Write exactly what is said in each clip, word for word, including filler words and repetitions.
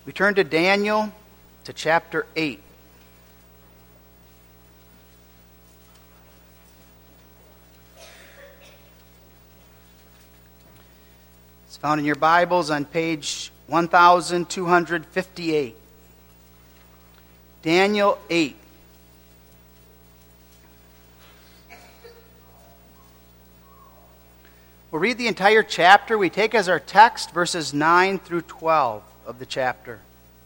We turn to Daniel, to chapter eight. It's found in your Bibles on page one thousand two hundred fifty-eight. Daniel eight. We'll read the entire chapter. We take as our text verses nine through twelve of the chapter.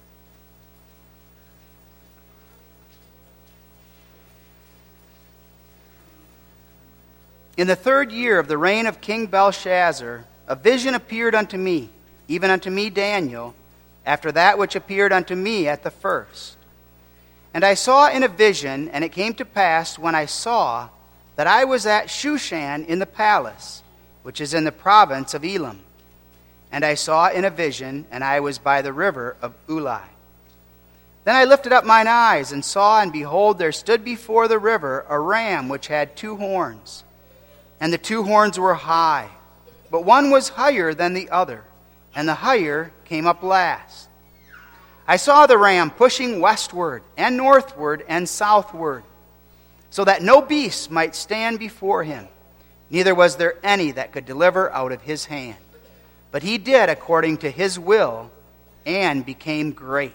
In the third year of the reign of King Belshazzar, a vision appeared unto me, even unto me Daniel, after that which appeared unto me at the first. And I saw in a vision, and it came to pass when I saw, that I was at Shushan in the palace, which is in the province of Elam. And I saw in a vision, and I was by the river of Ulai. Then I lifted up mine eyes, and saw, and behold, there stood before the river a ram which had two horns. And the two horns were high, but one was higher than the other, and the higher came up last. I saw the ram pushing westward, and northward, and southward, so that no beast might stand before him, neither was there any that could deliver out of his hand. But he did according to his will, and became great.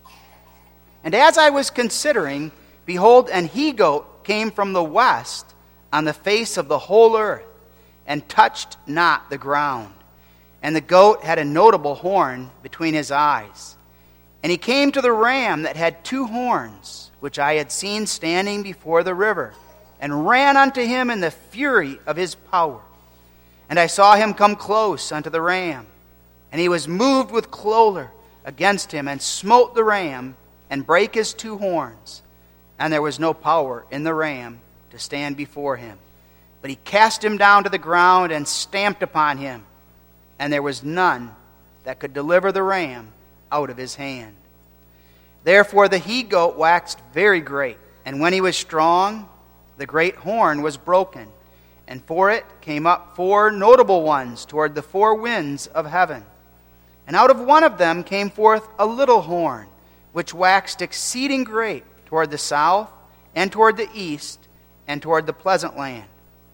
And as I was considering, behold, an he-goat came from the west on the face of the whole earth, and touched not the ground. And the goat had a notable horn between his eyes. And he came to the ram that had two horns, which I had seen standing before the river, and ran unto him in the fury of his power. And I saw him come close unto the ram, and he was moved with choler against him, and smote the ram, and brake his two horns. And there was no power in the ram to stand before him. But he cast him down to the ground, and stamped upon him, and there was none that could deliver the ram out of his hand. Therefore the he-goat waxed very great, and when he was strong, the great horn was broken, and for it came up four notable ones toward the four winds of heaven. And out of one of them came forth a little horn, which waxed exceeding great toward the south, and toward the east, and toward the pleasant land.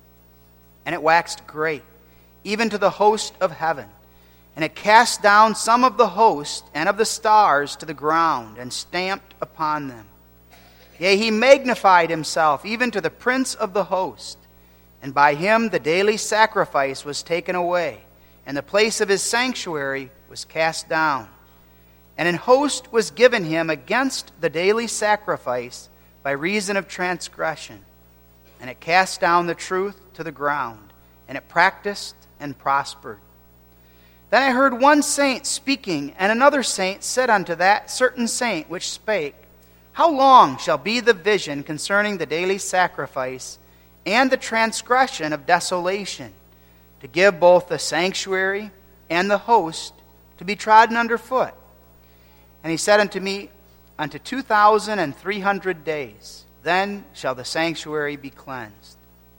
And it waxed great, even to the host of heaven. And it cast down some of the host and of the stars to the ground, and stamped upon them. Yea, he magnified himself even to the prince of the host. And by him the daily sacrifice was taken away, and the place of his sanctuary was cast down. And an host was given him against the daily sacrifice by reason of transgression. And it cast down the truth to the ground, and it practiced and prospered. Then I heard one saint speaking, and another saint said unto that certain saint which spake, How long shall be the vision concerning the daily sacrifice and the transgression of desolation, to give both the sanctuary and the host to be trodden under foot? And he said unto me, Unto two thousand and three hundred days, then shall the sanctuary be cleansed.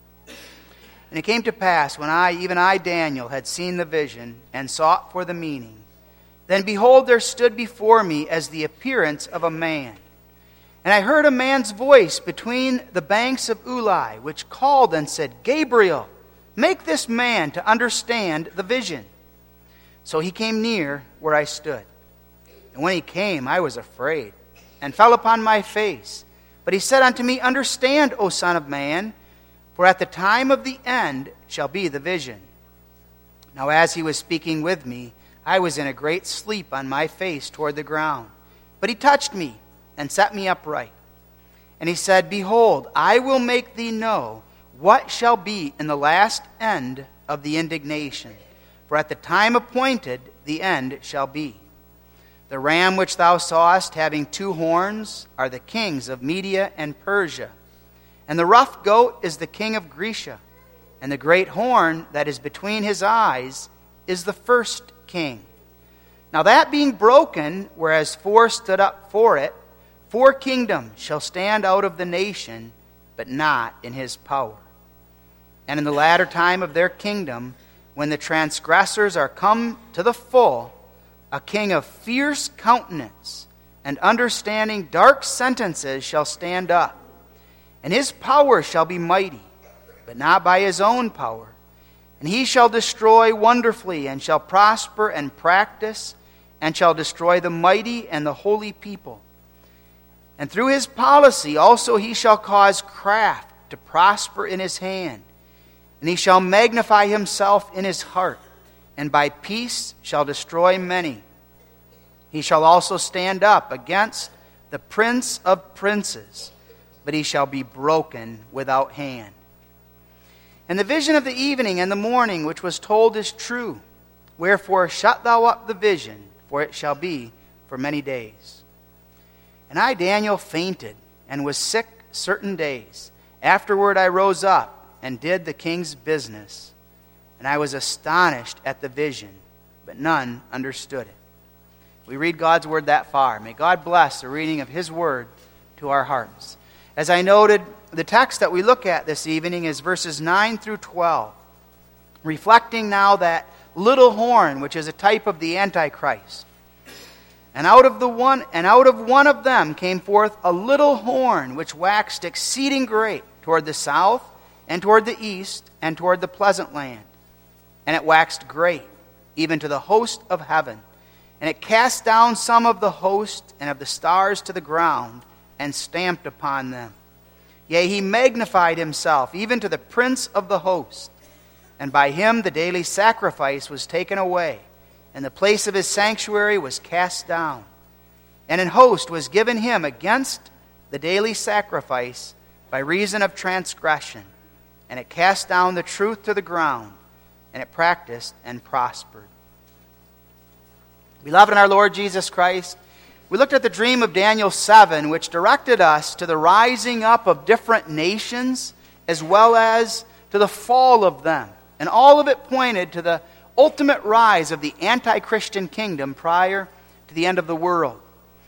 And it came to pass, when I, even I, Daniel, had seen the vision, and sought for the meaning, then behold, there stood before me as the appearance of a man. And I heard a man's voice between the banks of Ulai, which called and said, Gabriel, make this man to understand the vision. So he came near where I stood. And when he came, I was afraid, and fell upon my face. But he said unto me, Understand, O son of man, for at the time of the end shall be the vision. Now as he was speaking with me, I was in a great sleep on my face toward the ground. But he touched me, and set me upright. And he said, Behold, I will make thee know what shall be in the last end of the indignation. For at the time appointed the end shall be. The ram which thou sawest having two horns are the kings of Media and Persia. And the rough goat is the king of Grecia. And the great horn that is between his eyes is the first king. Now that being broken, whereas four stood up for it, four kingdoms shall stand out of the nation, but not in his power. And in the latter time of their kingdom, when the transgressors are come to the full, a king of fierce countenance and understanding dark sentences shall stand up. And his power shall be mighty, but not by his own power. And he shall destroy wonderfully, and shall prosper and practice, and shall destroy the mighty and the holy people. And through his policy also he shall cause craft to prosper in his hand. And he shall magnify himself in his heart, and by peace shall destroy many. He shall also stand up against the prince of princes, but he shall be broken without hand. And the vision of the evening and the morning which was told is true. Wherefore shut thou up the vision, for it shall be for many days. And I, Daniel, fainted and was sick certain days. Afterward I rose up and did the king's business. And I was astonished at the vision, but none understood it. We read God's word that far. May God bless the reading of his word to our hearts. As I noted, the text that we look at this evening is verses nine through twelve, reflecting now that little horn, which is a type of the Antichrist. And out of the one and out of one of them came forth a little horn, which waxed exceeding great toward the south, and toward the east, and toward the pleasant land. And it waxed great, even to the host of heaven. And it cast down some of the host and of the stars to the ground, and stamped upon them. Yea, he magnified himself, even to the prince of the host. And by him the daily sacrifice was taken away, and the place of his sanctuary was cast down. And an host was given him against the daily sacrifice by reason of transgression. And it cast down the truth to the ground, and it practiced and prospered. Beloved in our Lord Jesus Christ, we looked at the dream of Daniel seven, which directed us to the rising up of different nations, as well as to the fall of them. And all of it pointed to the ultimate rise of the anti-Christian kingdom prior to the end of the world.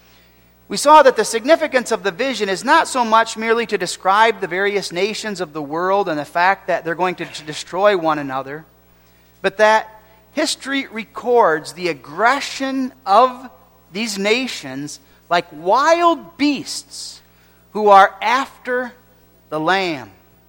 We saw that the significance of the vision is not so much merely to describe the various nations of the world and the fact that they're going to destroy one another, but that history records the aggression of these nations like wild beasts who are after the Lamb.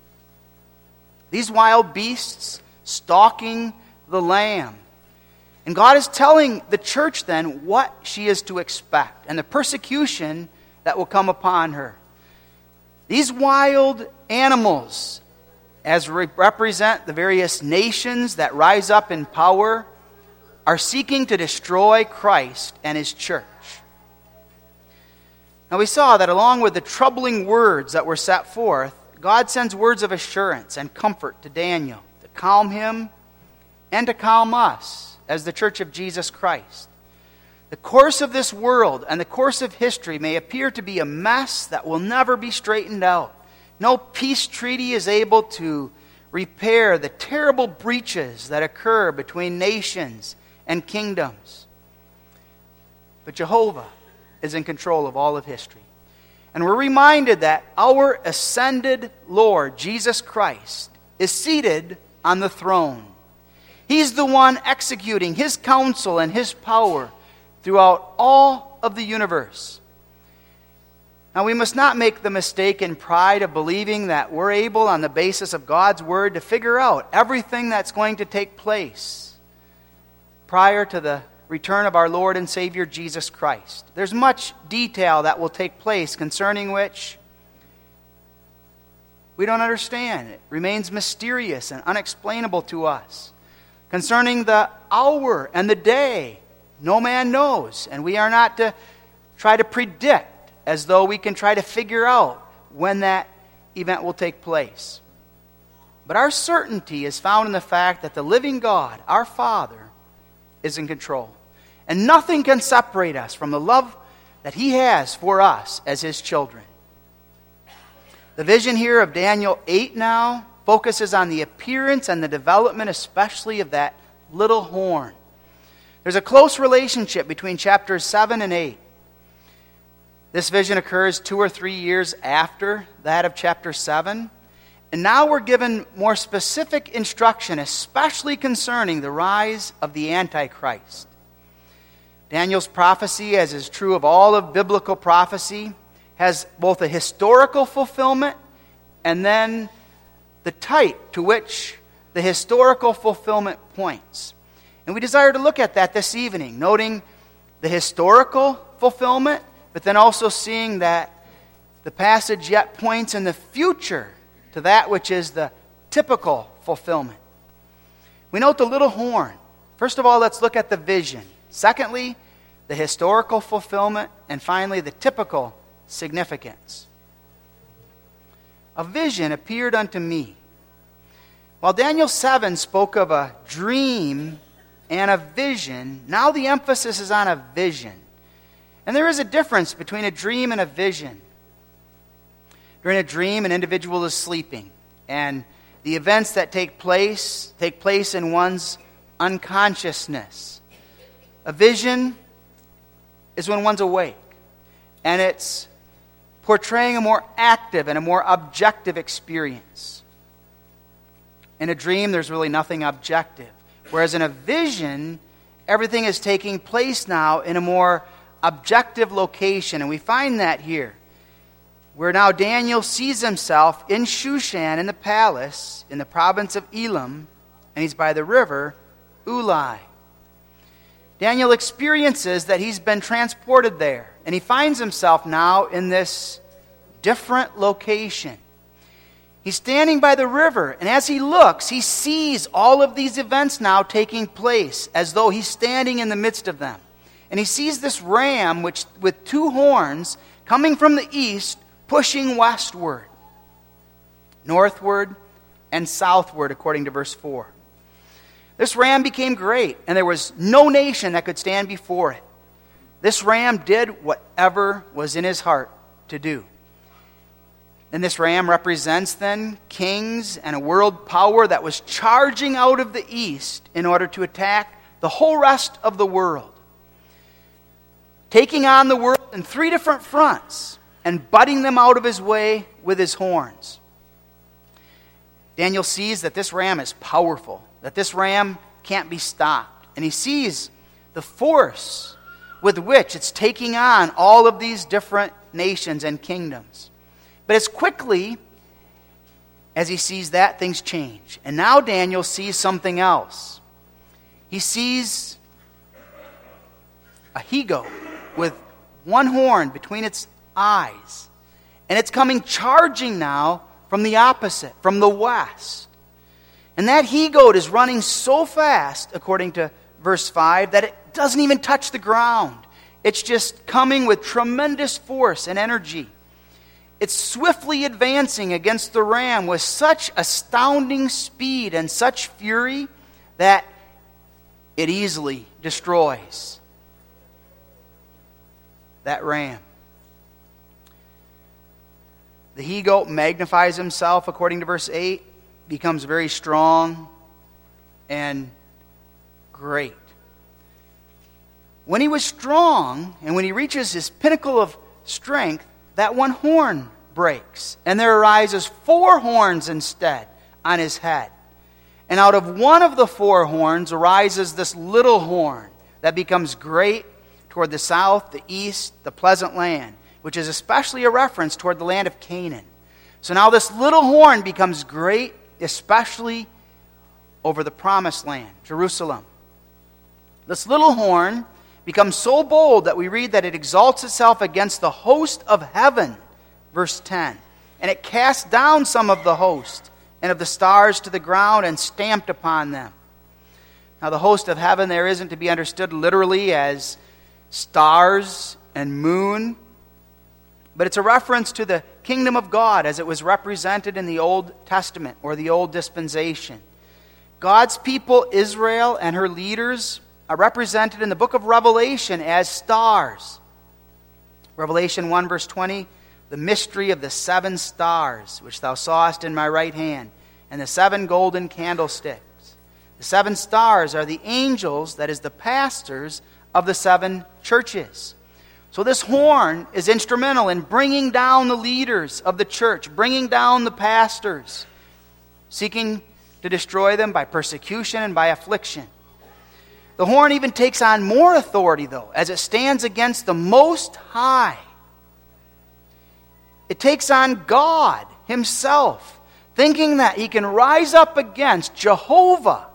These wild beasts stalking the Lamb. And God is telling the church then what she is to expect and the persecution that will come upon her. These wild animals, as re- represent the various nations that rise up in power, are seeking to destroy Christ and his church. Now we saw that along with the troubling words that were set forth, God sends words of assurance and comfort to Daniel to calm him and to calm us as the church of Jesus Christ. The course of this world and the course of history may appear to be a mess that will never be straightened out. No peace treaty is able to repair the terrible breaches that occur between nations and kingdoms. But Jehovah is in control of all of history. And we're reminded that our ascended Lord, Jesus Christ, is seated on the throne. He's the one executing his counsel and his power throughout all of the universe. Now, we must not make the mistake in pride of believing that we're able, on the basis of God's word, to figure out everything that's going to take place prior to the return of our Lord and Savior Jesus Christ. There's much detail that will take place concerning which we don't understand. It remains mysterious and unexplainable to us. Concerning the hour and the day, no man knows, and we are not to try to predict as though we can try to figure out when that event will take place. But our certainty is found in the fact that the living God, our Father, is in control. And nothing can separate us from the love that he has for us as his children. The vision here of Daniel eight now focuses on the appearance and the development especially of that little horn. There's a close relationship between chapters seven and eight. This vision occurs two or three years after that of chapter seven. And now we're given more specific instruction, especially concerning the rise of the Antichrist. Daniel's prophecy, as is true of all of biblical prophecy, has both a historical fulfillment and then the type to which the historical fulfillment points. And we desire to look at that this evening, noting the historical fulfillment, but then also seeing that the passage yet points in the future to that which is the typical fulfillment. We note the little horn. First of all, let's look at the vision. Secondly, the historical fulfillment. And finally, the typical significance. A vision appeared unto me. While Daniel seven spoke of a dream and a vision, now the emphasis is on a vision. And there is a difference between a dream and a vision. During a dream, an individual is sleeping, and the events that take place take place in one's unconsciousness. A vision is when one's awake, and it's portraying a more active and a more objective experience. In a dream, there's really nothing objective, whereas in a vision, everything is taking place now in a more objective location, and we find that here, where now Daniel sees himself in Shushan, in the palace, in the province of Elam, and he's by the river Ulai. Daniel experiences that he's been transported there, and he finds himself now in this different location. He's standing by the river, and as he looks, he sees all of these events now taking place, as though he's standing in the midst of them. And he sees this ram which, with two horns coming from the east, pushing westward, northward, and southward, according to verse four. This ram became great, and there was no nation that could stand before it. This ram did whatever was in his heart to do. And this ram represents then kings and a world power that was charging out of the east in order to attack the whole rest of the world, taking on the world in three different fronts and butting them out of his way with his horns. Daniel sees that this ram is powerful, that this ram can't be stopped. And he sees the force with which it's taking on all of these different nations and kingdoms. But as quickly as he sees that, things change. And now Daniel sees something else. He sees a he-goat with one horn between its eyes. And it's coming charging now from the opposite, from the west. And that he-goat is running so fast, according to verse five, that it doesn't even touch the ground. It's just coming with tremendous force and energy. It's swiftly advancing against the ram with such astounding speed and such fury that it easily destroys that ram. The he-goat magnifies himself, according to verse eight, becomes very strong and great. When he was strong, and when he reaches his pinnacle of strength, that one horn breaks, and there arises four horns instead on his head. And out of one of the four horns arises this little horn that becomes great toward the south, the east, the pleasant land, which is especially a reference toward the land of Canaan. So now this little horn becomes great, especially over the promised land, Jerusalem. This little horn becomes so bold that we read that it exalts itself against the host of heaven, verse ten. And it cast down some of the host and of the stars to the ground and stamped upon them. Now the host of heaven there isn't to be understood literally as stars and moon, but it's a reference to the kingdom of God as it was represented in the Old Testament or the Old Dispensation. God's people, Israel, and her leaders are represented in the book of Revelation as stars. Revelation one, verse twenty, the mystery of the seven stars, which thou sawest in my right hand, and the seven golden candlesticks. The seven stars are the angels, that is, the pastors of the seven churches. So this horn is instrumental in bringing down the leaders of the church, bringing down the pastors, seeking to destroy them by persecution and by affliction. The horn even takes on more authority, though, as it stands against the Most High. It takes on God himself, thinking that he can rise up against Jehovah.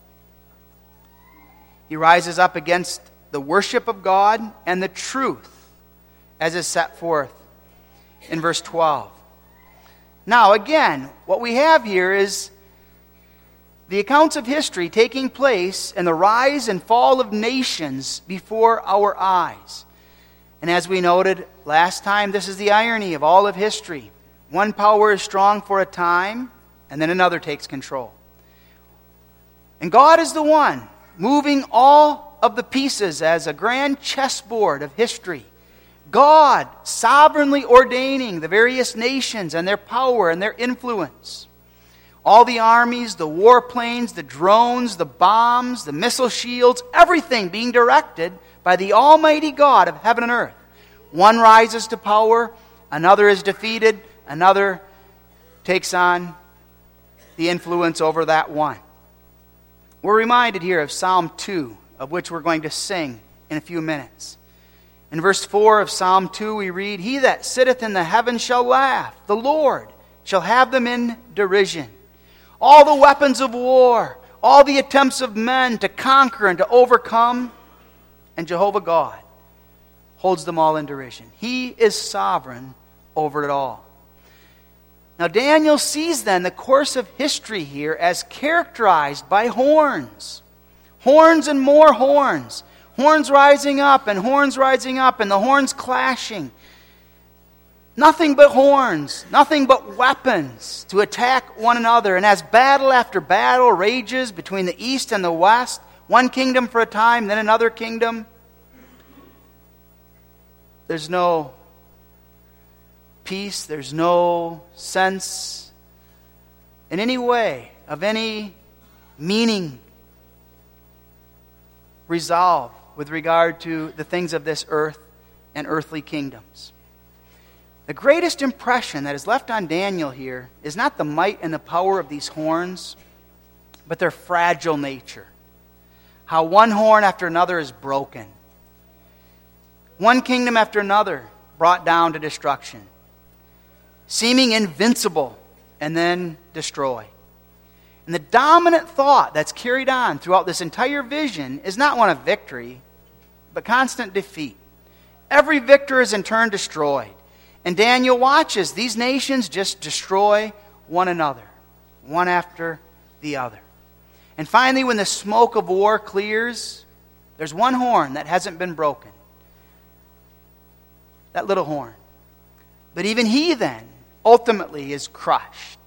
He rises up against the worship of God and the truth, as is set forth in verse twelve. Now, again, what we have here is the accounts of history taking place and the rise and fall of nations before our eyes. And as we noted last time, this is the irony of all of history. One power is strong for a time, and then another takes control. And God is the one moving all of the pieces as a grand chessboard of history. God sovereignly ordaining the various nations and their power and their influence. All the armies, the warplanes, the drones, the bombs, the missile shields, everything being directed by the Almighty God of heaven and earth. One rises to power, another is defeated, another takes on the influence over that one. We're reminded here of Psalm two, of which we're going to sing in a few minutes. In verse four of Psalm two we read, "He that sitteth in the heavens shall laugh, the Lord shall have them in derision. All the weapons of war, all the attempts of men to conquer and to overcome, and Jehovah God holds them all in derision." He is sovereign over it all. Now Daniel sees then the course of history here as characterized by horns. Horns and more horns. Horns rising up and horns rising up and the horns clashing. Nothing but horns, nothing but weapons to attack one another. And as battle after battle rages between the east and the west, one kingdom for a time, then another kingdom, there's no peace, there's no sense in any way of any meaning, resolve with regard to the things of this earth and earthly kingdoms. The greatest impression that is left on Daniel here is not the might and the power of these horns, but their fragile nature. How one horn after another is broken. One kingdom after another brought down to destruction. Seeming invincible and then destroyed. And the dominant thought that's carried on throughout this entire vision is not one of victory, but constant defeat. Every victor is in turn destroyed. And Daniel watches these nations just destroy one another, one after the other. And finally, when the smoke of war clears, there's one horn that hasn't been broken. That little horn. But even he then ultimately is crushed.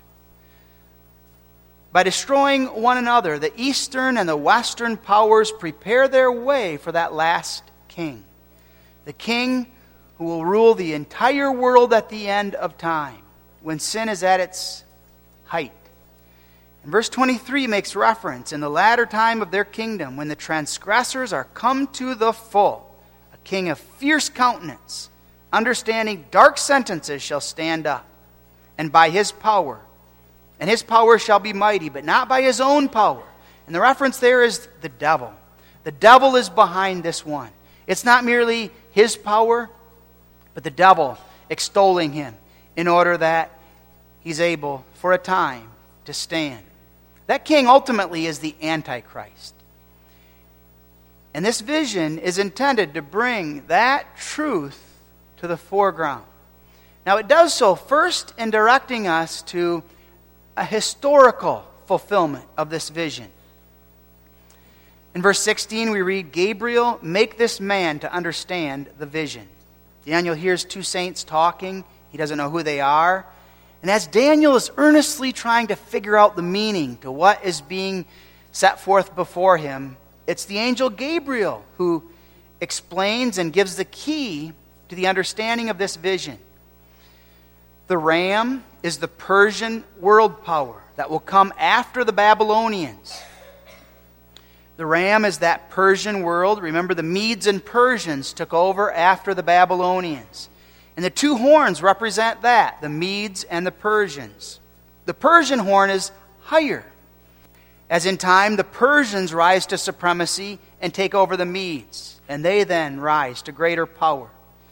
By destroying one another, the eastern and the western powers prepare their way for that last king. The king who will rule the entire world at the end of time, when sin is at its height. And verse twenty-three makes reference, in the latter time of their kingdom, when the transgressors are come to the full, a king of fierce countenance, understanding dark sentences, shall stand up, and by his power, and his power shall be mighty, but not by his own power. And the reference there is the devil. The devil is behind this one. It's not merely his power, but the devil extolling him in order that he's able for a time to stand. That king ultimately is the Antichrist. And this vision is intended to bring that truth to the foreground. Now it does so first in directing us to a historical fulfillment of this vision. In verse sixteen we read, "Gabriel, make this man to understand the vision." Daniel hears two saints talking. He doesn't know who they are. And as Daniel is earnestly trying to figure out the meaning to what is being set forth before him, it's the angel Gabriel who explains and gives the key to the understanding of this vision. The ram is the Persian world power that will come after the Babylonians. The ram is that Persian world. Remember, the Medes and Persians took over after the Babylonians. And the two horns represent that, the Medes and the Persians. The Persian horn is higher. As in time, the Persians rise to supremacy and take over the Medes, and they then rise to greater power.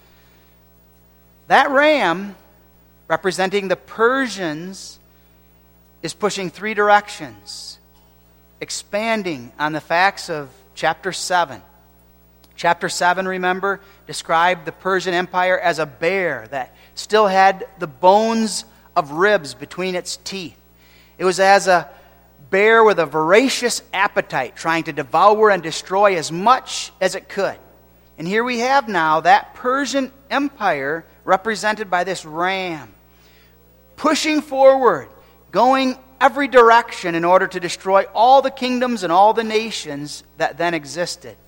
That ram, representing the Persians, is pushing three directions, expanding on the facts of chapter seven. Chapter seven, remember, described the Persian Empire as a bear that still had the bones of ribs between its teeth. It was as a bear with a voracious appetite, trying to devour and destroy as much as it could. And here we have now that Persian Empire represented by this ram, pushing forward, going every direction in order to destroy all the kingdoms and all the nations that then existed.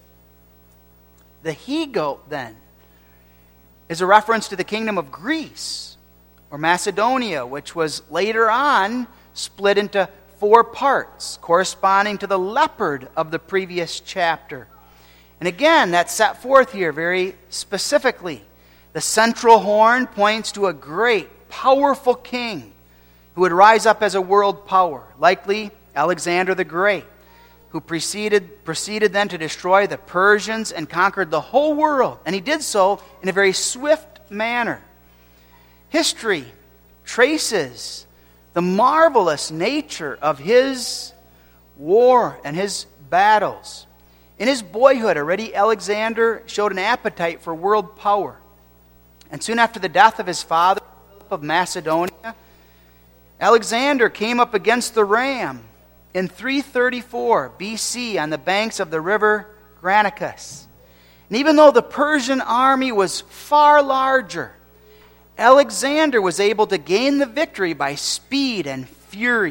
The he-goat, then, is a reference to the kingdom of Greece, or Macedonia, which was later on split into four parts, corresponding to the leopard of the previous chapter. And again, that's set forth here very specifically. The central horn points to a great, powerful king who would rise up as a world power, likely Alexander the Great, who preceded, proceeded then to destroy the Persians and conquered the whole world. And he did so in a very swift manner. History traces the marvelous nature of his war and his battles. In his boyhood, already Alexander showed an appetite for world power. And soon after the death of his father, Philip of Macedonia, Alexander came up against the ram in three thirty-four B C on the banks of the river Granicus. And even though the Persian army was far larger, Alexander was able to gain the victory by speed and fury.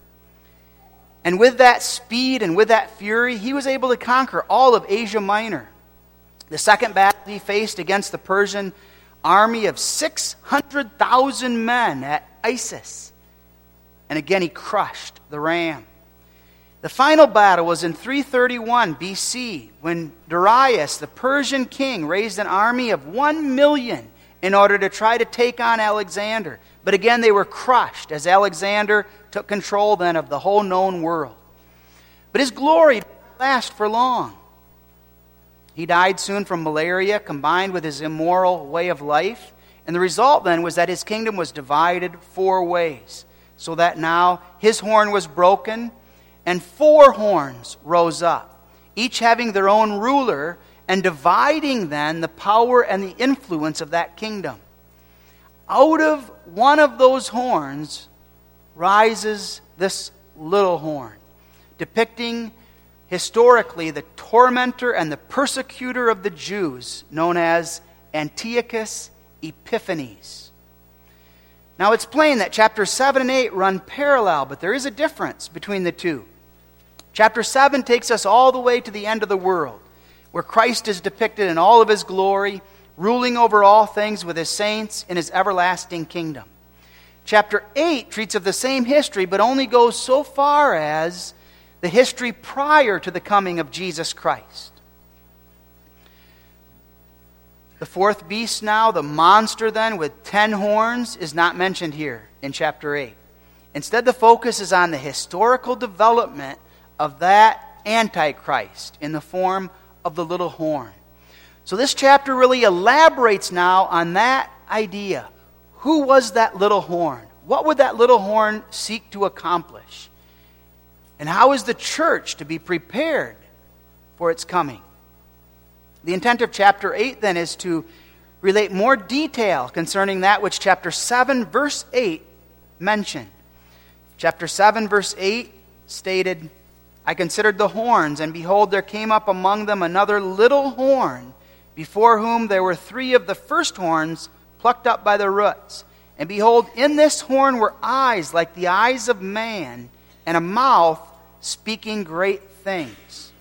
And with that speed and with that fury, he was able to conquer all of Asia Minor. The second battle he faced against the Persian army of six hundred thousand men at Issus. And again, he crushed the ram. The final battle was in three thirty-one B C, when Darius, the Persian king, raised an army of one million in order to try to take on Alexander. But again, they were crushed as Alexander took control then of the whole known world. But his glory did not last for long. He died soon from malaria combined with his immoral way of life. And the result then was that his kingdom was divided four ways, so that now his horn was broken and four horns rose up, each having their own ruler and dividing then the power and the influence of that kingdom. Out of one of those horns rises this little horn, depicting historically the tormentor and the persecutor of the Jews, known as Antiochus Epiphanes. Now it's plain that chapters seven and eight run parallel, but there is a difference between the two. Chapter seven takes us all the way to the end of the world, where Christ is depicted in all of his glory, ruling over all things with his saints in his everlasting kingdom. Chapter eight treats of the same history, but only goes so far as the history prior to the coming of Jesus Christ. The fourth beast now, the monster then with ten horns, is not mentioned here in chapter eight. Instead, the focus is on the historical development of that Antichrist in the form of the little horn. So this chapter really elaborates now on that idea. Who was that little horn? What would that little horn seek to accomplish? And how is the church to be prepared for its coming? The intent of chapter eight then is to relate more detail concerning that which chapter seven verse eight mentioned. Chapter seven verse eight stated, I considered the horns, and behold, there came up among them another little horn, before whom there were three of the first horns plucked up by the roots. And behold, in this horn were eyes like the eyes of man, and a mouth speaking great things.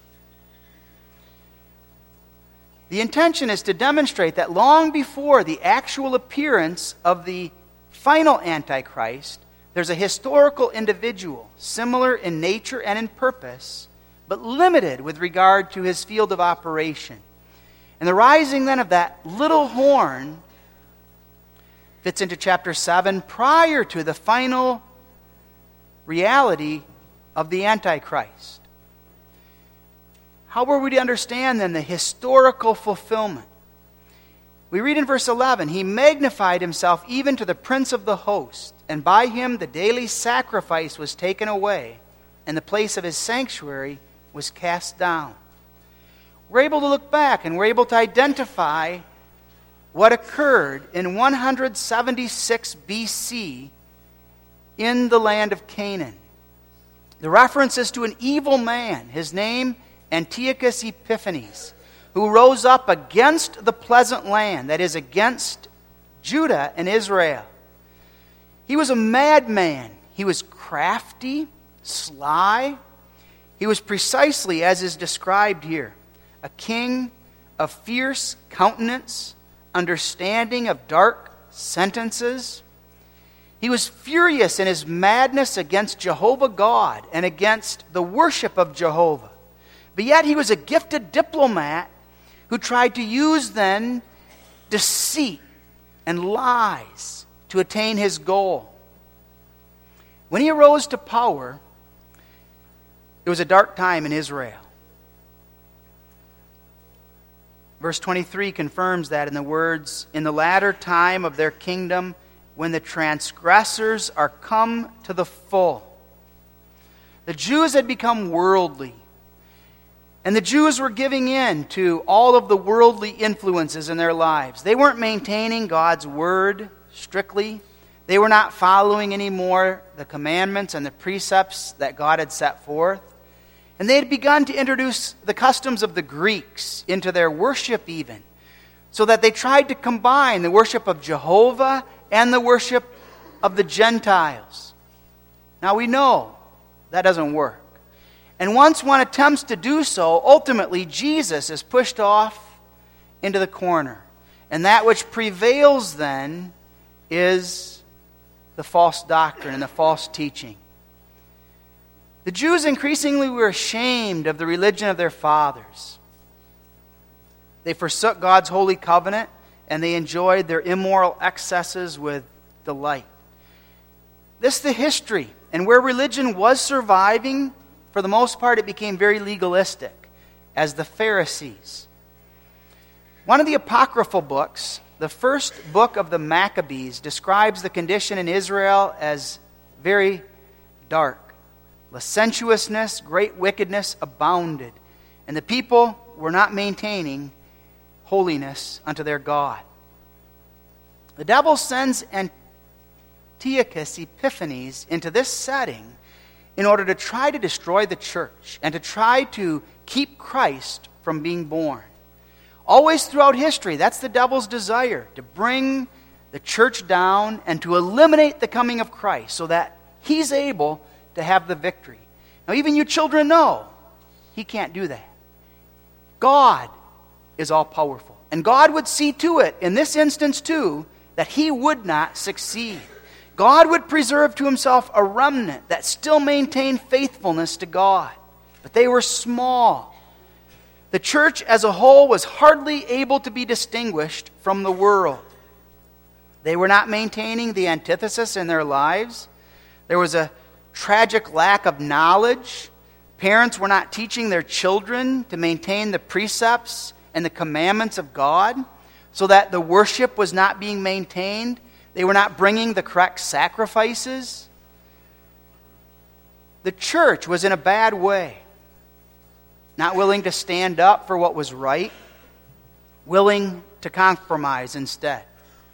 The intention is to demonstrate that long before the actual appearance of the final Antichrist, there's a historical individual, similar in nature and in purpose, but limited with regard to his field of operation. And the rising then of that little horn fits into chapter seven prior to the final reality of the Antichrist. How were we to understand then the historical fulfillment? We read in verse eleven, he magnified himself even to the prince of the host, and by him the daily sacrifice was taken away, and the place of his sanctuary was cast down. We're able to look back and we're able to identify what occurred in one hundred seventy-six B C in the land of Canaan. The reference is to an evil man, his name Antiochus Epiphanes, who rose up against the pleasant land, that is, against Judah and Israel. He was a madman. He was crafty, sly. He was precisely as is described here, a king of fierce countenance, understanding of dark sentences. He was furious in his madness against Jehovah God and against the worship of Jehovah. But yet he was a gifted diplomat who tried to use then deceit and lies to attain his goal. When he arose to power, it was a dark time in Israel. Verse twenty-three confirms that in the words, "In the latter time of their kingdom, when the transgressors are come to the full." The Jews had become worldly. And the Jews were giving in to all of the worldly influences in their lives. They weren't maintaining God's word strictly. They were not following anymore the commandments and the precepts that God had set forth. And they had begun to introduce the customs of the Greeks into their worship even, so that they tried to combine the worship of Jehovah and the worship of the Gentiles. Now we know that doesn't work. And once one attempts to do so, ultimately Jesus is pushed off into the corner. And that which prevails then is the false doctrine and the false teaching. The Jews increasingly were ashamed of the religion of their fathers. They forsook God's holy covenant, and they enjoyed their immoral excesses with delight. This is the history. And where religion was surviving, for the most part, it became very legalistic, as the Pharisees. One of the apocryphal books, the first book of the Maccabees, describes the condition in Israel as very dark. Licentiousness, great wickedness abounded, and the people were not maintaining holiness unto their God. The devil sends Antiochus Epiphanes into this setting in order to try to destroy the church and to try to keep Christ from being born. Always throughout history, that's the devil's desire, to bring the church down and to eliminate the coming of Christ so that he's able to have the victory. Now, even you children know he can't do that. God is all-powerful. And God would see to it, in this instance too, that he would not succeed. God would preserve to himself a remnant that still maintained faithfulness to God. But they were small. The church as a whole was hardly able to be distinguished from the world. They were not maintaining the antithesis in their lives. There was a tragic lack of knowledge. Parents were not teaching their children to maintain the precepts and the commandments of God, so that the worship was not being maintained. They were not bringing the correct sacrifices. The church was in a bad way. Not willing to stand up for what was right. Willing to compromise instead.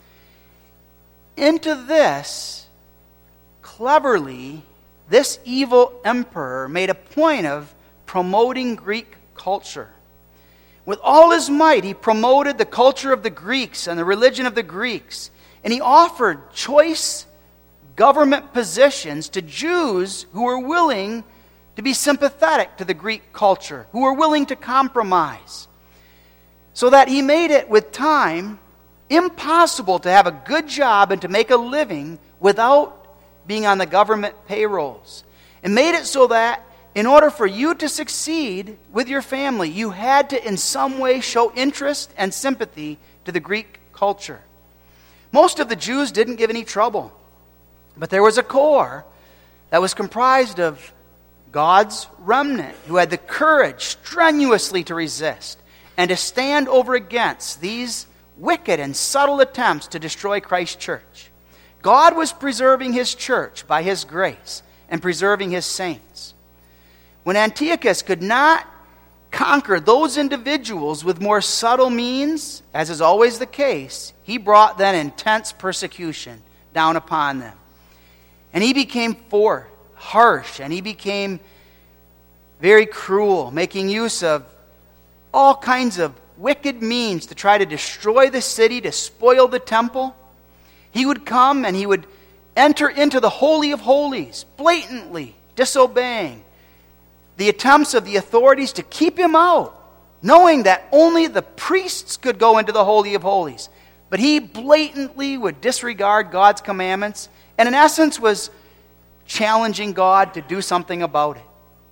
Into this, cleverly, this evil emperor made a point of promoting Greek culture. With all his might, he promoted the culture of the Greeks and the religion of the Greeks. And he offered choice government positions to Jews who were willing to be sympathetic to the Greek culture, who were willing to compromise. So that he made it, with time, impossible to have a good job and to make a living without being on the government payrolls. And made it so that in order for you to succeed with your family, you had to in some way show interest and sympathy to the Greek culture. Most of the Jews didn't give any trouble. But there was a core that was comprised of God's remnant who had the courage strenuously to resist and to stand over against these wicked and subtle attempts to destroy Christ's church. God was preserving his church by his grace and preserving his saints. When Antiochus could not conquer those individuals with more subtle means, as is always the case, he brought then intense persecution down upon them. And he became forced, harsh, and he became very cruel, making use of all kinds of wicked means to try to destroy the city, to spoil the temple. He would come and he would enter into the Holy of Holies, blatantly disobeying the attempts of the authorities to keep him out, knowing that only the priests could go into the Holy of Holies. But he blatantly would disregard God's commandments and in essence was challenging God to do something about it.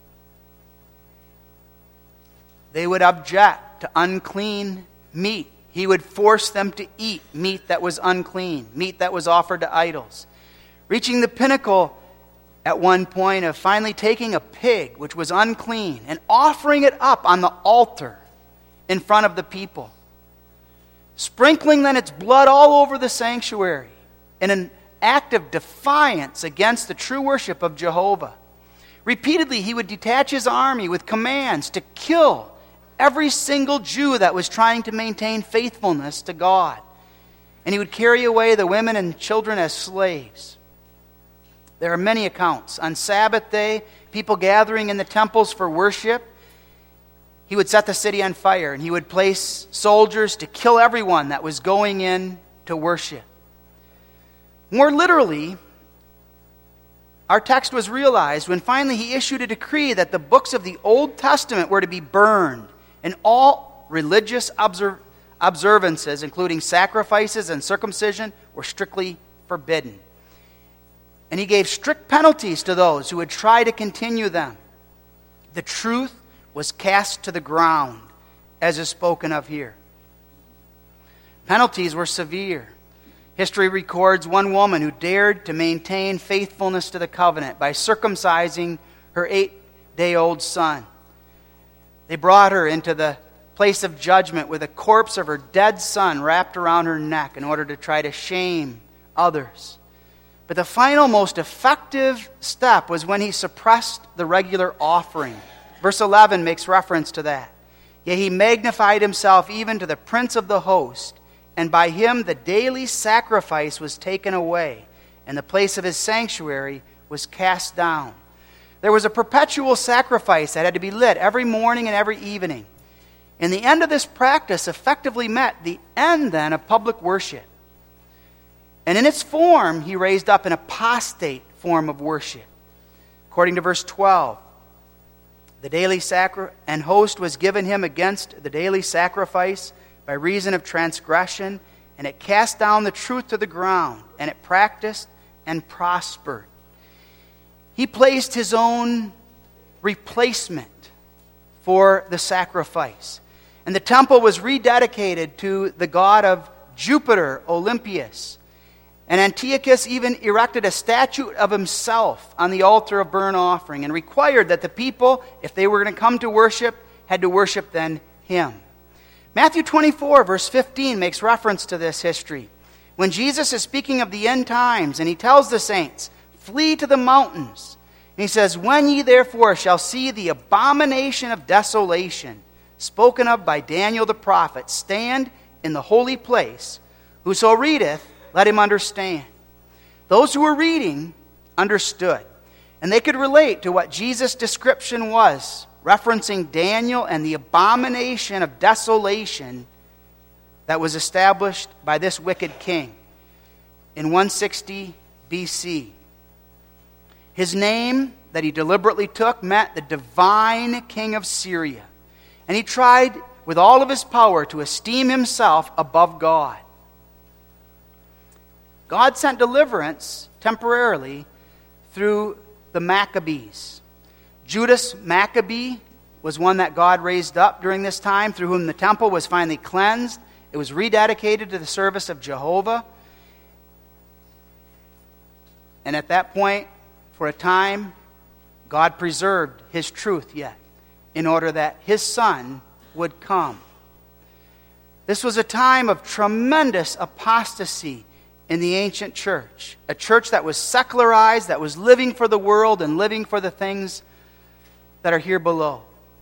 They would object to unclean meat. He would force them to eat meat that was unclean, meat that was offered to idols, reaching the pinnacle at one point of finally taking a pig, which was unclean, and offering it up on the altar in front of the people, sprinkling then its blood all over the sanctuary in an act of defiance against the true worship of Jehovah. Repeatedly, he would detach his army with commands to kill every single Jew that was trying to maintain faithfulness to God. And he would carry away the women and children as slaves. There are many accounts. On Sabbath day, people gathering in the temples for worship, he would set the city on fire and he would place soldiers to kill everyone that was going in to worship. More literally, our text was realized when finally he issued a decree that the books of the Old Testament were to be burned and all religious observ- observances, including sacrifices and circumcision, were strictly forbidden. And he gave strict penalties to those who would try to continue them. The truth was cast to the ground, as is spoken of here. Penalties were severe. History records one woman who dared to maintain faithfulness to the covenant by circumcising her eight-day-old son. They brought her into the place of judgment with a corpse of her dead son wrapped around her neck in order to try to shame others. But the final, most effective step was when he suppressed the regular offering. Verse eleven makes reference to that. Yea, he magnified himself even to the prince of the host, and by him the daily sacrifice was taken away, and the place of his sanctuary was cast down. There was a perpetual sacrifice that had to be lit every morning and every evening. And the end of this practice effectively met the end then of public worship. And in its form, he raised up an apostate form of worship. According to verse twelve, the daily sacri- and host was given him against the daily sacrifice by reason of transgression, and it cast down the truth to the ground, and it practiced and prospered. He placed his own replacement for the sacrifice. And the temple was rededicated to the god of Jupiter, Olympius. And Antiochus even erected a statue of himself on the altar of burnt offering and required that the people, if they were going to come to worship, had to worship then him. Matthew twenty-four, verse fifteen, makes reference to this history. When Jesus is speaking of the end times, and he tells the saints, flee to the mountains. And he says, when ye therefore shall see the abomination of desolation, spoken of by Daniel the prophet, stand in the holy place, whoso readeth, let him understand. Those who were reading understood. And they could relate to what Jesus' description was, referencing Daniel and the abomination of desolation that was established by this wicked king in one sixty B C. His name that he deliberately took meant the divine king of Syria. And he tried with all of his power to esteem himself above God. God sent deliverance temporarily through the Maccabees. Judas Maccabee was one that God raised up during this time, through whom the temple was finally cleansed. It was rededicated to the service of Jehovah. And at that point, for a time, God preserved his truth yet in order that his Son would come. This was a time of tremendous apostasy in the ancient church, a church that was secularized, that was living for the world and living for the things that are here below.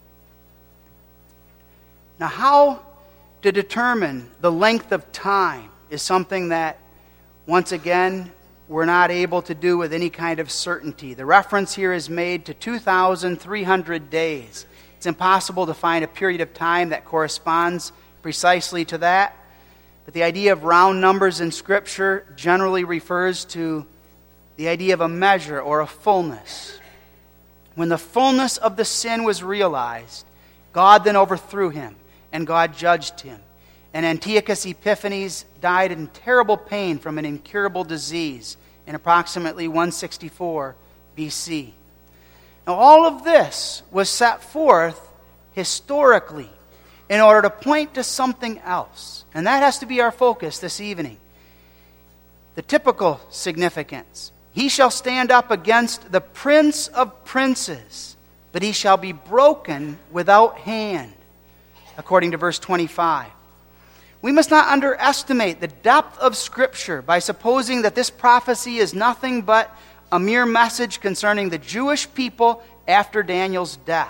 Now, how to determine the length of time is something that, once again, we're not able to do with any kind of certainty. The reference here is made to two thousand three hundred days. It's impossible to find a period of time that corresponds precisely to that. But the idea of round numbers in Scripture generally refers to the idea of a measure or a fullness. When the fullness of the sin was realized, God then overthrew him, and God judged him. And Antiochus Epiphanes died in terrible pain from an incurable disease in approximately one sixty-four B C. Now, all of this was set forth historically in order to point to something else. And that has to be our focus this evening. The typical significance. He shall stand up against the prince of princes, but he shall be broken without hand, according to verse twenty-five. We must not underestimate the depth of Scripture by supposing that this prophecy is nothing but a mere message concerning the Jewish people after Daniel's death.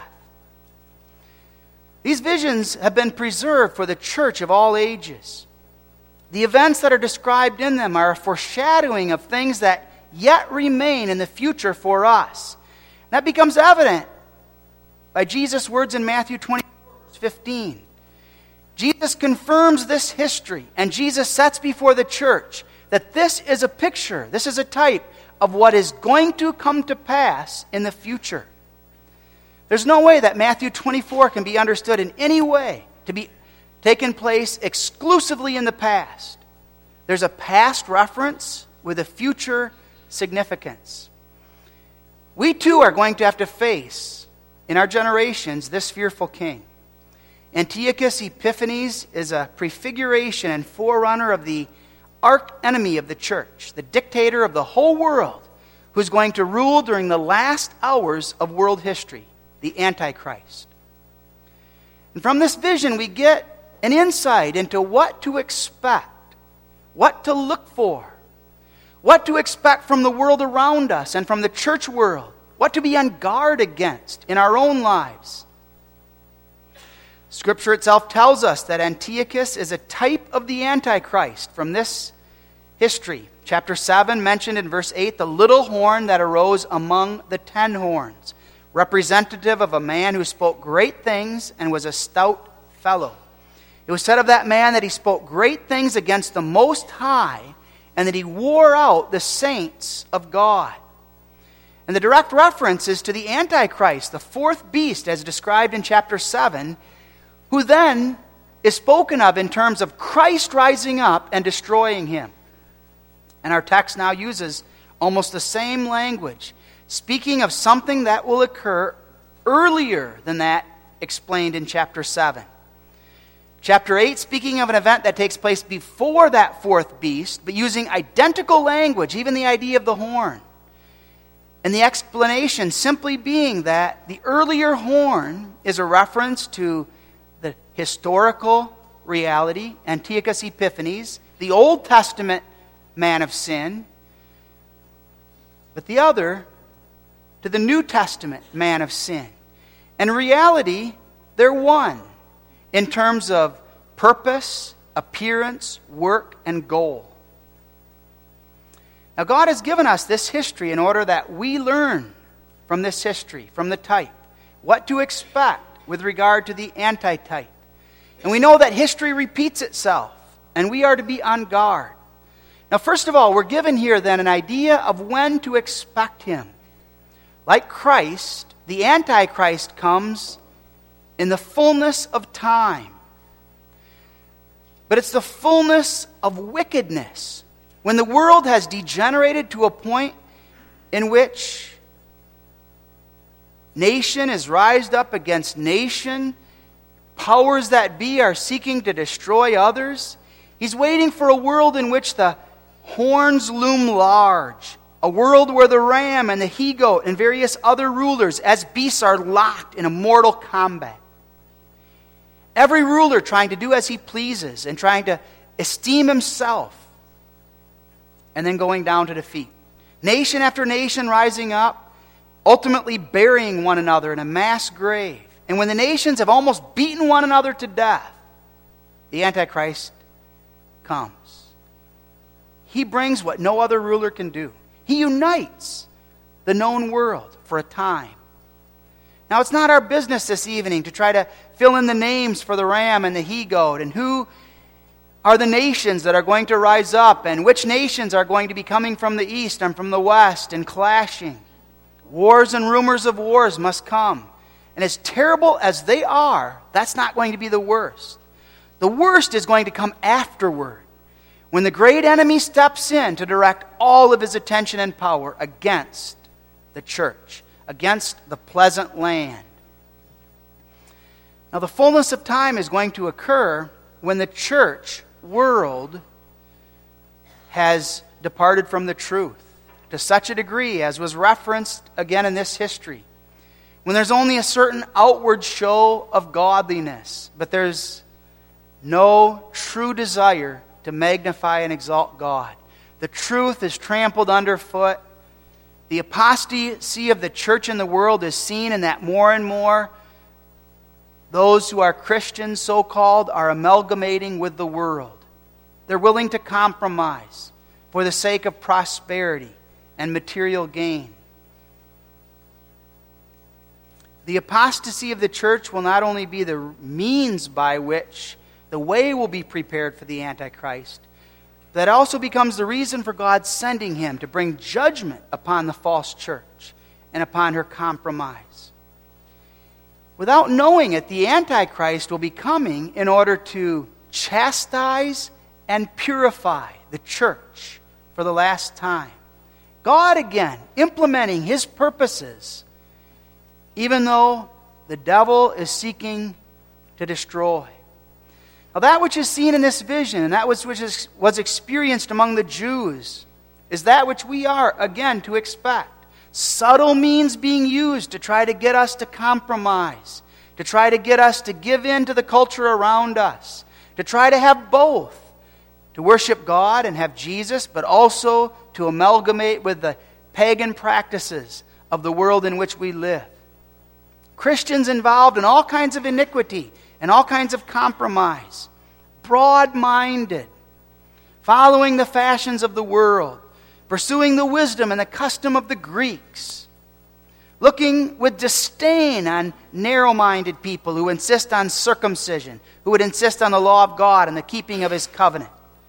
These visions have been preserved for the church of all ages. The events that are described in them are a foreshadowing of things that yet remain in the future for us. That becomes evident by Jesus' words in Matthew twenty-four, verse fifteen. Jesus confirms this history, and Jesus sets before the church that this is a picture, this is a type of what is going to come to pass in the future. There's no way that Matthew twenty-four can be understood in any way to be taken place exclusively in the past. There's a past reference with a future significance. We too are going to have to face, in our generations, this fearful king. Antiochus Epiphanes is a prefiguration and forerunner of the arch-enemy of the church, the dictator of the whole world, who's going to rule during the last hours of world history, the Antichrist. And from this vision, we get an insight into what to expect, what to look for, what to expect from the world around us and from the church world, what to be on guard against in our own lives. Scripture itself tells us that Antiochus is a type of the Antichrist from this history. Chapter seven mentioned in verse eight the little horn that arose among the ten horns, representative of a man who spoke great things and was a stout fellow. It was said of that man that he spoke great things against the Most High and that he wore out the saints of God. And the direct reference is to the Antichrist, the fourth beast as described in chapter seven, who then is spoken of in terms of Christ rising up and destroying him. And our text now uses almost the same language, speaking of something that will occur earlier than that explained in chapter seven. Chapter eight, speaking of an event that takes place before that fourth beast, but using identical language, even the idea of the horn. And the explanation simply being that the earlier horn is a reference to the historical reality, Antiochus Epiphanes, the Old Testament man of sin, but the other to the New Testament man of sin. In reality, they're one in terms of purpose, appearance, work, and goal. Now, God has given us this history in order that we learn from this history, from the type, what to expect with regard to the antitype. And we know that history repeats itself, and we are to be on guard. Now, first of all, we're given here then an idea of when to expect him. Like Christ, the Antichrist comes in the fullness of time. But it's the fullness of wickedness. When the world has degenerated to a point in which nation is rised up against nation, powers that be are seeking to destroy others, he's waiting for a world in which the horns loom large, A world where the ram and the he-goat and various other rulers as beasts are locked in a mortal combat. Every ruler trying to do as he pleases and trying to esteem himself and then going down to defeat. Nation after nation rising up, ultimately burying one another in a mass grave. And when the nations have almost beaten one another to death, the Antichrist comes. He brings what no other ruler can do. He unites the known world for a time. Now, it's not our business this evening to try to fill in the names for the ram and the he-goat and who are the nations that are going to rise up and which nations are going to be coming from the east and from the west and clashing. Wars and rumors of wars must come. And as terrible as they are, that's not going to be the worst. The worst is going to come afterward, when the great enemy steps in to direct all of his attention and power against the church, against the pleasant land. Now, the fullness of time is going to occur when the church world has departed from the truth to such a degree as was referenced again in this history. When there's only a certain outward show of godliness, but there's no true desire to magnify and exalt God. The truth is trampled underfoot. The apostasy of the church in the world is seen in that more and more those who are Christians, so-called, are amalgamating with the world. They're willing to compromise for the sake of prosperity and material gain. The apostasy of the church will not only be the means by which the way will be prepared for the Antichrist, that also becomes the reason for God sending him to bring judgment upon the false church and upon her compromise. Without knowing it, the Antichrist will be coming in order to chastise and purify the church for the last time. God, again, implementing his purposes, even though the devil is seeking to destroy. Now, that which is seen in this vision, and that which is, was experienced among the Jews, is that which we are, again, to expect. Subtle means being used to try to get us to compromise, to try to get us to give in to the culture around us, to try to have both, to worship God and have Jesus, but also to amalgamate with the pagan practices of the world in which we live. Christians involved in all kinds of iniquity and all kinds of compromise, broad-minded, following the fashions of the world, pursuing the wisdom and the custom of the Greeks, looking with disdain on narrow-minded people who insist on circumcision, who would insist on the law of God and the keeping of his covenant.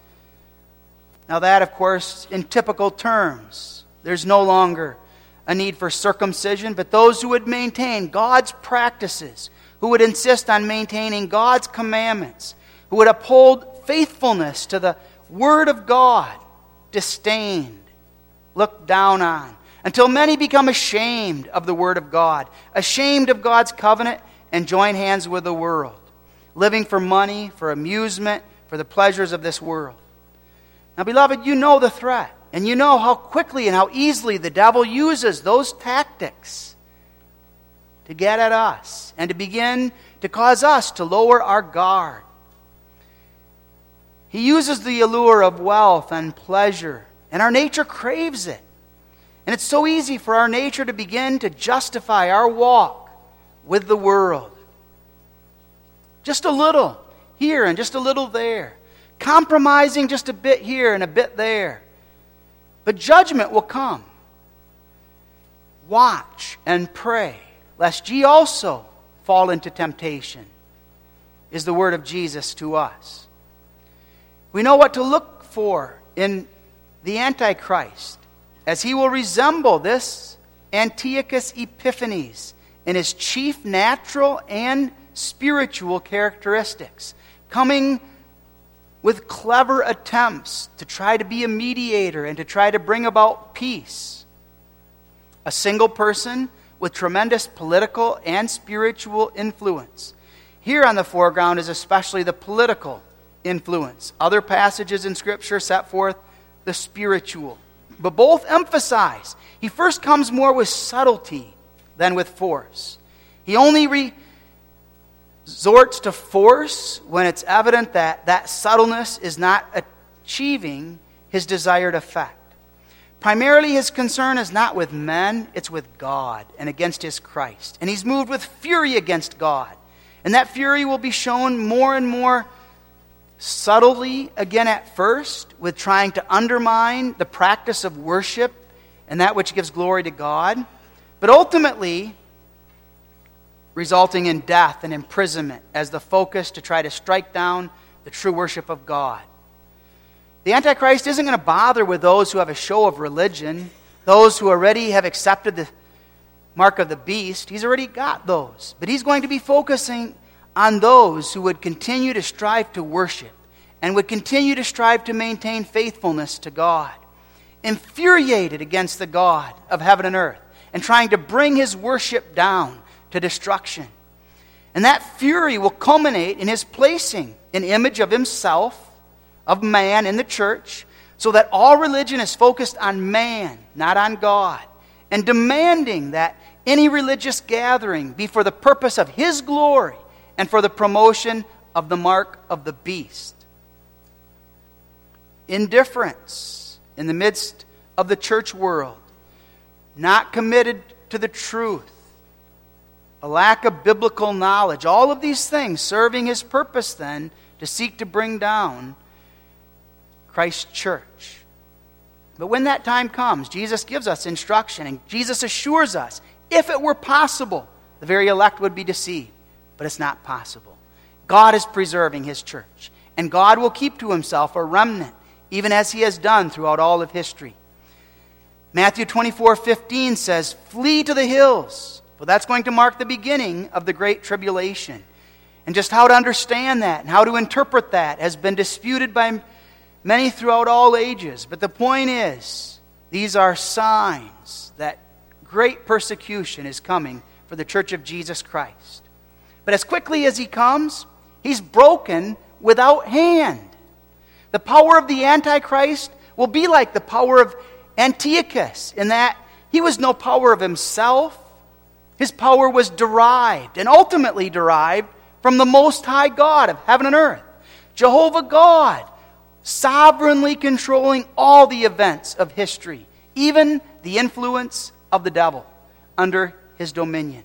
Now that, of course, in typical terms, there's no longer a need for circumcision, but those who would maintain God's practices, who would insist on maintaining God's commandments, who would uphold faithfulness to the Word of God, disdained, looked down on, until many become ashamed of the Word of God, ashamed of God's covenant, and join hands with the world, living for money, for amusement, for the pleasures of this world. Now, beloved, you know the threat, and you know how quickly and how easily the devil uses those tactics to get at us and to begin to cause us to lower our guard. He uses the allure of wealth and pleasure, and our nature craves it. And it's so easy for our nature to begin to justify our walk with the world. Just a little here and just a little there. Compromising just a bit here and a bit there. But judgment will come. Watch and pray, lest ye also fall into temptation, is the word of Jesus to us. We know what to look for in the Antichrist, as he will resemble this Antiochus Epiphanes in his chief natural and spiritual characteristics, coming with clever attempts to try to be a mediator and to try to bring about peace. A single person with tremendous political and spiritual influence. Here on the foreground is especially the political influence. Other passages in Scripture set forth the spiritual. But both emphasize. He first comes more with subtlety than with force. He only resorts to force when it's evident that that subtleness is not achieving his desired effect. Primarily, his concern is not with men, it's with God and against his Christ. And he's moved with fury against God. And that fury will be shown more and more subtly again at first, with trying to undermine the practice of worship and that which gives glory to God, but ultimately resulting in death and imprisonment as the focus to try to strike down the true worship of God. The Antichrist isn't going to bother with those who have a show of religion, those who already have accepted the mark of the beast. He's already got those. But he's going to be focusing on those who would continue to strive to worship and would continue to strive to maintain faithfulness to God, infuriated against the God of heaven and earth and trying to bring his worship down to destruction. And that fury will culminate in his placing an image of himself, of man in the church, so that all religion is focused on man, not on God, and demanding that any religious gathering be for the purpose of his glory and for the promotion of the mark of the beast. Indifference in the midst of the church world, not committed to the truth, a lack of biblical knowledge, all of these things serving his purpose then to seek to bring down Christ's church. But when that time comes, Jesus gives us instruction, and Jesus assures us, if it were possible, the very elect would be deceived. But it's not possible. God is preserving his church, and God will keep to himself a remnant, even as he has done throughout all of history. Matthew twenty-four fifteen says, "Flee to the hills," for that's going to mark the beginning of the Great Tribulation. And just how to understand that and how to interpret that has been disputed by many throughout all ages. But the point is, these are signs that great persecution is coming for the Church of Jesus Christ. But as quickly as he comes, he's broken without hand. The power of the Antichrist will be like the power of Antiochus, in that he was no power of himself. His power was derived, and ultimately derived, from the Most High God of heaven and earth, Jehovah God, sovereignly controlling all the events of history, even the influence of the devil under his dominion.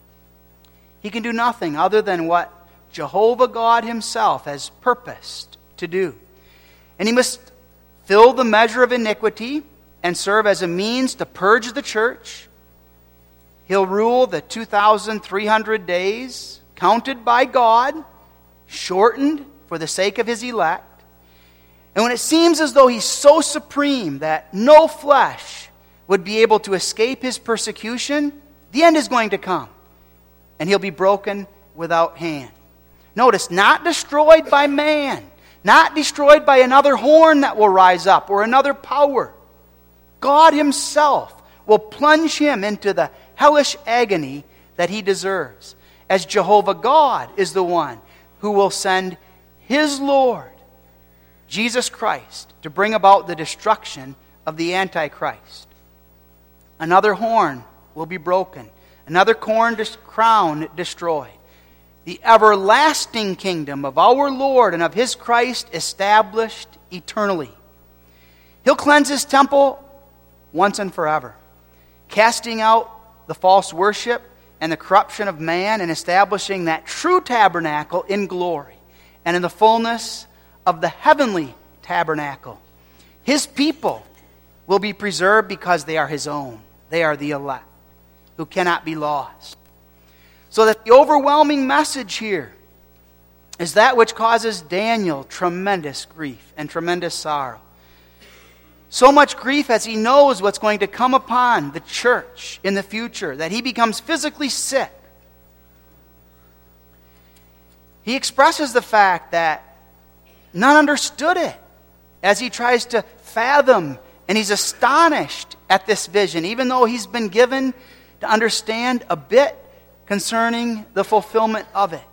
He can do nothing other than what Jehovah God himself has purposed to do. And he must fill the measure of iniquity and serve as a means to purge the church. He'll rule the two thousand three hundred days, counted by God, shortened for the sake of his elect. And when it seems as though he's so supreme that no flesh would be able to escape his persecution, the end is going to come, and he'll be broken without hand. Notice, not destroyed by man, not destroyed by another horn that will rise up or another power. God himself will plunge him into the hellish agony that he deserves, as Jehovah God is the one who will send his Lord, Jesus Christ, to bring about the destruction of the Antichrist. Another horn will be broken, another corn crown destroyed. The everlasting kingdom of our Lord and of his Christ established eternally. He'll cleanse his temple once and forever, casting out the false worship and the corruption of man, and establishing that true tabernacle in glory and in the fullness of the heavenly tabernacle. His people will be preserved because they are his own. They are the elect, who cannot be lost. So that the overwhelming message here is that which causes Daniel tremendous grief and tremendous sorrow. So much grief as he knows what's going to come upon the church in the future, that he becomes physically sick. He expresses the fact that none understood it as he tries to fathom, and he's astonished at this vision, even though he's been given to understand a bit concerning the fulfillment of it.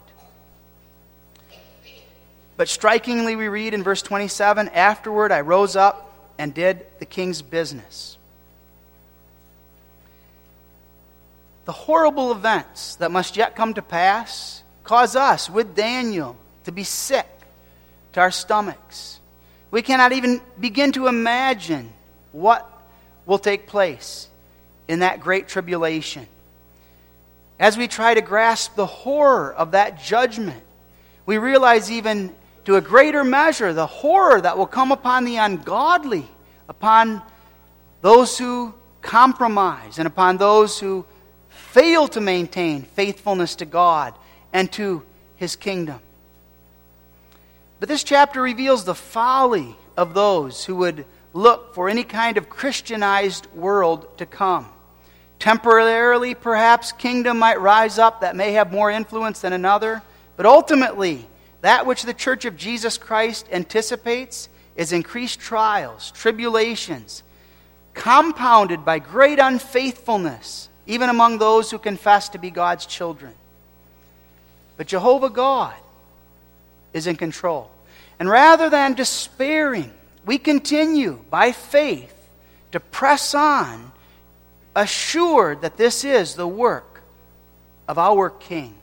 But strikingly, we read in verse twenty-seven, "Afterward I rose up and did the king's business. The horrible events that must yet come to pass cause us, with Daniel, to be sick to our stomachs. We cannot even begin to imagine what will take place in that great tribulation. As we try to grasp the horror of that judgment, we realize even to a greater measure the horror that will come upon the ungodly, upon those who compromise, and upon those who fail to maintain faithfulness to God and to His kingdom. But this chapter reveals the folly of those who would look for any kind of Christianized world to come. Temporarily, perhaps, kingdom might rise up that may have more influence than another, but ultimately, that which the Church of Jesus Christ anticipates is increased trials, tribulations, compounded by great unfaithfulness, even among those who confess to be God's children. But Jehovah God is in control. And rather than despairing, we continue by faith to press on, assured that this is the work of our King.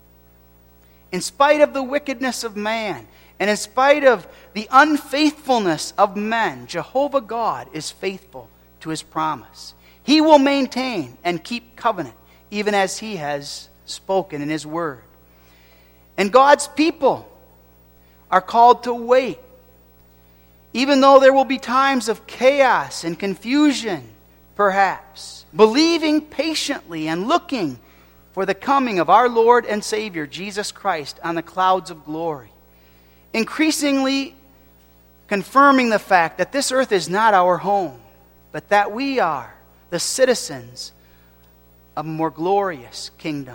In spite of the wickedness of man, and in spite of the unfaithfulness of men, Jehovah God is faithful to His promise. He will maintain and keep covenant, even as He has spoken in His word. And God's people are called to wait, even though there will be times of chaos and confusion, perhaps, believing patiently and looking for the coming of our Lord and Savior, Jesus Christ, on the clouds of glory. Increasingly confirming the fact that this earth is not our home, but that we are the citizens of a more glorious kingdom.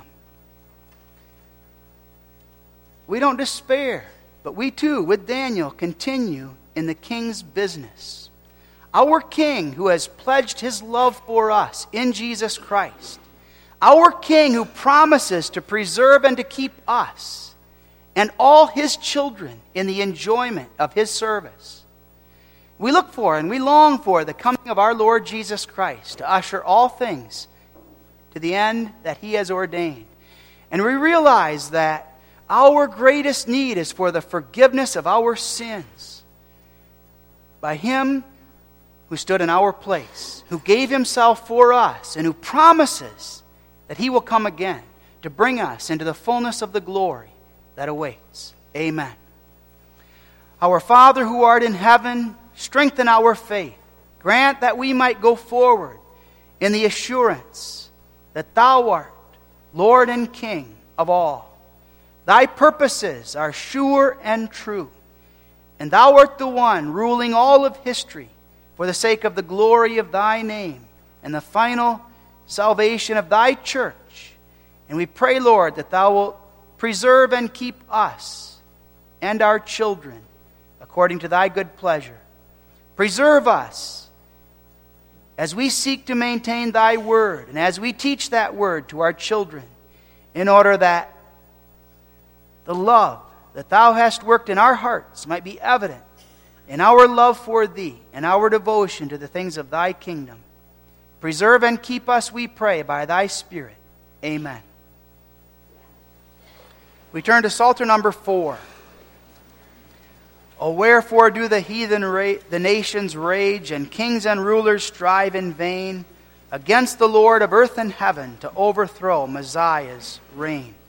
We don't despair, but we too, with Daniel, continue in the king's business. Our King, who has pledged His love for us in Jesus Christ. Our King, who promises to preserve and to keep us and all His children in the enjoyment of His service. We look for and we long for the coming of our Lord Jesus Christ to usher all things to the end that He has ordained. And we realize that our greatest need is for the forgiveness of our sins by Him who stood in our place, who gave Himself for us, and who promises that He will come again to bring us into the fullness of the glory that awaits. Amen. Our Father who art in heaven, strengthen our faith. Grant that we might go forward in the assurance that Thou art Lord and King of all. Thy purposes are sure and true, and Thou art the one ruling all of history for the sake of the glory of Thy name and the final salvation of Thy church. And we pray, Lord, that Thou wilt preserve and keep us and our children according to Thy good pleasure. Preserve us as we seek to maintain Thy word and as we teach that word to our children, in order that the love that Thou hast worked in our hearts might be evident in our love for Thee and our devotion to the things of Thy kingdom. Preserve and keep us, we pray, by Thy Spirit. Amen. We turn to Psalter number four. O wherefore do the heathen, ra- the nations rage, and kings and rulers strive in vain against the Lord of earth and heaven to overthrow Messiah's reign?